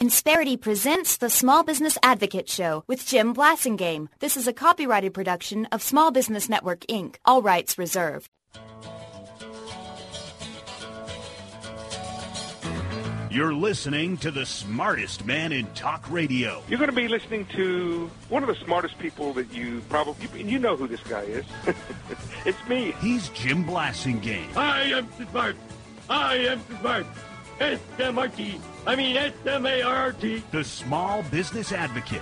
Insperity presents the Small Business Advocate Show with Jim Blasingame. This is a copyrighted production of Small Business Network, Inc. All rights reserved. You're listening to the smartest man in talk radio. You're going to be listening to one of the smartest people that you know who this guy is. It's me. He's Jim Blasingame. I am smart. I am smart. S-M-R-T. I mean S-M-A-R-T. The Small Business Advocate.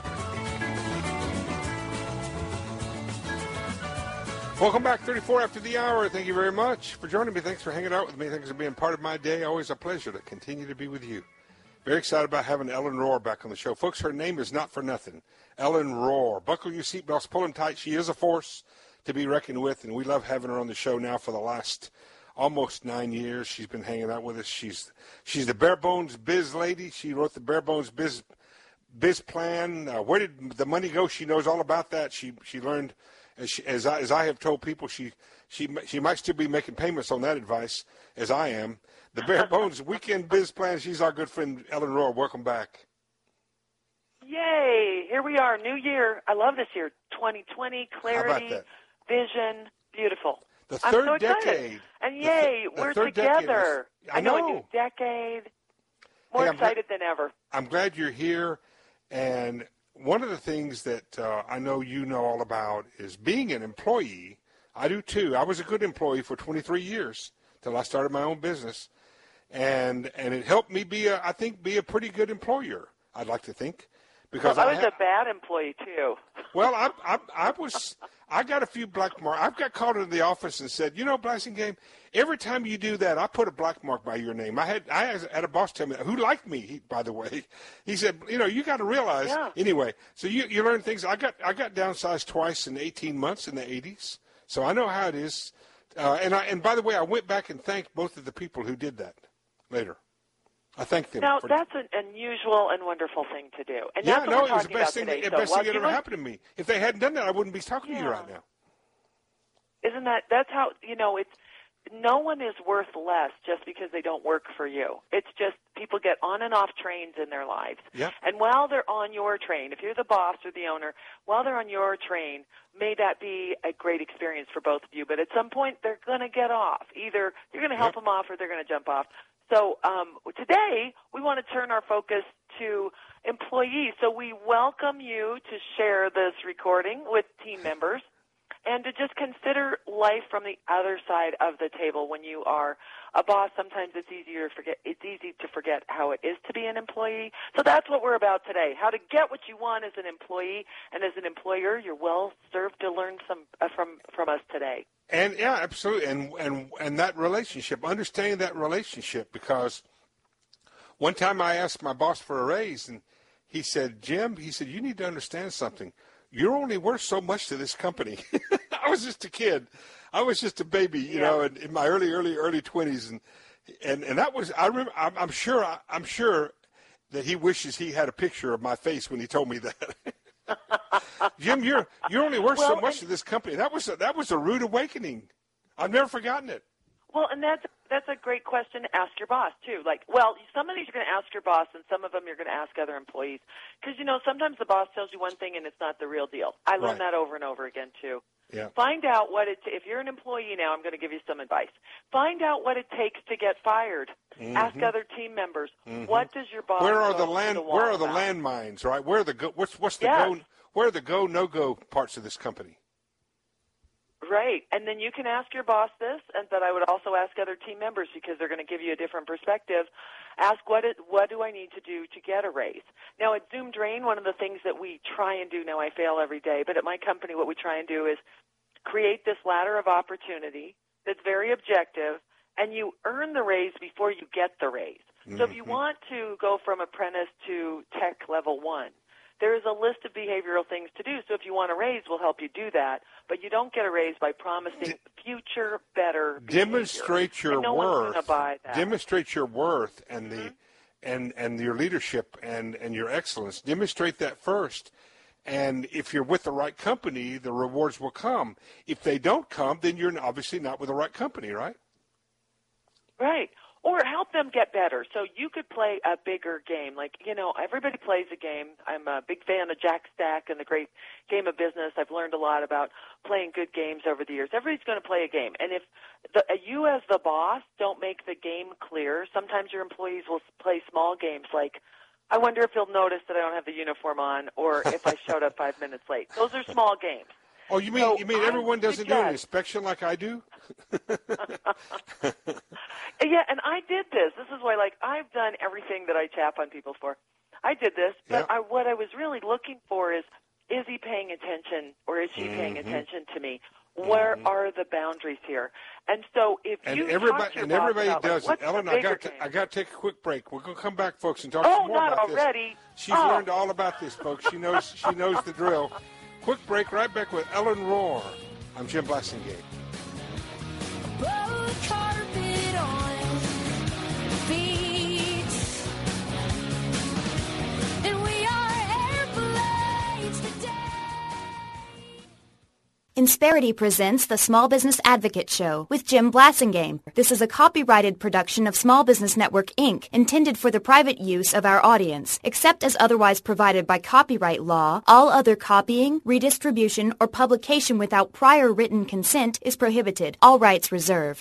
Welcome back, 34 after the hour. Thank you very much for joining me. Thanks for hanging out with me. Thanks for being part of my day. Always a pleasure to continue to be with you. Very excited about having Ellen Rohr back on the show. Folks, her name is not for nothing. Ellen Rohr. Buckle your seatbelts, pull them tight. She is a force to be reckoned with, and we love having her on the show now for the last almost 9 years. She's been hanging out with us. She's the Bare Bones Biz lady. She wrote the Bare Bones Biz plan. Where did the money go? She knows all about that. She learned, as I have told people, she might still be making payments on that advice, as I am. The Bare Bones Weekend Biz Plan. She's our good friend Ellen Rohr. Welcome back. Yay! Here we are, new year. I love this year. 2020, clarity, vision, beautiful. The third I'm so decade. Excited. And yay, we're together. I know. A new decade. More excited than ever. I'm glad you're here. And one of the things that I know you know all about is being an employee. I do too. I was a good employee for 23 years till I started my own business. And it helped me be a pretty good employer, I'd like to think. Because I was a bad employee too. Well, I got a few black marks. I've got called into the office and said, Blasingame, every time you do that, I put a black mark by your name. I had a boss tell me that, who liked me, by the way. He said, you got to realize. Yeah. Anyway, so you learn things. I got downsized twice in 18 months in the 80s, so I know how it is. And by the way, I went back and thanked both of the people who did that later. I thank them. Now, that's an unusual and wonderful thing to do. And yeah, that's what it was the best thing that ever happened to me. If they hadn't done that, I wouldn't be talking to you right now. Isn't that's how, it's, no one is worth less just because they don't work for you. It's just people get on and off trains in their lives. Yep. And while they're on your train, if you're the boss or the owner, while they're on your train, may that be a great experience for both of you. But at some point, they're going to get off. Either you're going to help them off or they're going to jump off. So today, we want to turn our focus to employees. So we welcome you to share this recording with team members and to just consider life from the other side of the table. When you are a boss, sometimes it's easy to forget how it is to be an employee. So that's what we're about today, how to get what you want as an employee. And as an employer, you're well served to learn some from us today. And yeah, absolutely, and that relationship, understanding that relationship, because one time I asked my boss for a raise, and he said, Jim, you need to understand something. You're only worth so much to this company. I was just a kid. I was just a baby, in my early 20s, and that was, I remember, I'm sure that he wishes he had a picture of my face when he told me that. Jim, you're only worth so much to this company. That was a rude awakening. I've never forgotten it. Well, and that's a great question to ask your boss too. Some of these you're going to ask your boss, and some of them you're going to ask other employees. Because sometimes the boss tells you one thing and it's not the real deal. I learned that over and over again too. Yeah. Find out if you're an employee now, I'm going to give you some advice. Find out what it takes to get fired. Mm-hmm. Ask other team members. Mm-hmm. What does your boss? Where are the landmines? Right? Where are the where are the go no go parts of this company? Right, and then you can ask your boss this, but I would also ask other team members because they're going to give you a different perspective. Ask what do I need to do to get a raise? Now, at Zoom Drain, one of the things that we try and do, now I fail every day, but at my company what we try and do is create this ladder of opportunity that's very objective, and you earn the raise before you get the raise. Mm-hmm. So if you want to go from apprentice to tech level 1, there is a list of behavioral things to do. So if you want a raise, we'll help you do that. But you don't get a raise by promising future better behavior. Demonstrate your no worth. One's gonna buy that. Demonstrate your worth and and your leadership and your excellence. Demonstrate that first. And if you're with the right company, the rewards will come. If they don't come, then you're obviously not with the right company, right? Right. or help them get better. So you could play a bigger game. Like, everybody plays a game. I'm a big fan of Jack Stack and the Great Game of Business. I've learned a lot about playing good games over the years. Everybody's going to play a game. And if you as the boss don't make the game clear, sometimes your employees will play small games like, I wonder if you'll notice that I don't have the uniform on, or if I showed up 5 minutes late. Those are small games. Oh, you mean everyone doesn't do an inspection like I do? Yeah, and I did this. This is why, I've done everything that I tap on people for. I did this, but what I was really looking for is he paying attention or is she paying attention to me? Where are the boundaries here? And so if you everybody does it. Ellen, I got to take a quick break. We're going to come back, folks, and talk some more about already. This. She's learned all about this, folks. She knows the drill. Quick break, right back with Ellen Rohr. I'm Jim Blasingame. Carpet on beach, and we are airplanes today. Insperity presents the Small Business Advocate Show with Jim Blasingame. This is a copyrighted production of Small Business Network, Inc., intended for the private use of our audience. Except as otherwise provided by copyright law, all other copying, redistribution, or publication without prior written consent is prohibited. All rights reserved.